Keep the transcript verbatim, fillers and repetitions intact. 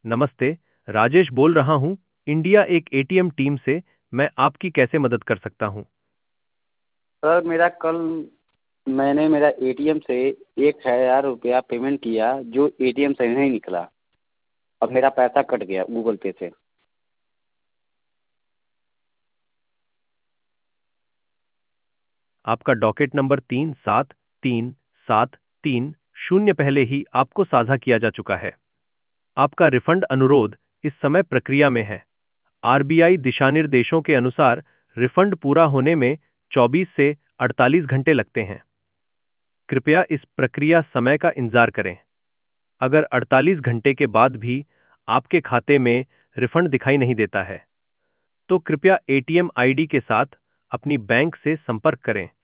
नमस्ते, राजेश बोल रहा हूँ, इंडिया एक एटीएम टीम से। मैं आपकी कैसे मदद कर सकता हूँ? सर मेरा कल मैंने मेरा एटीएम से एक हज़ार रुपया पेमेंट किया जो एटीएम से नहीं निकला। अब मेरा पैसा कट गया गूगल पे से। आपका डॉकेट नंबर तीन सात तीन सात तीन शून्य पहले ही आपको साझा किया जा चुका है। आपका रिफंड अनुरोध इस समय प्रक्रिया में है। आरबीआई दिशानिर्देशों के अनुसार रिफंड पूरा होने में चौबीस से अड़तालीस घंटे लगते हैं। कृपया इस प्रक्रिया समय का इंतजार करें। अगर अड़तालीस घंटे के बाद भी आपके खाते में रिफंड दिखाई नहीं देता है, तो कृपया एटीएम आईडी के साथ अपनी बैंक से संपर्क करें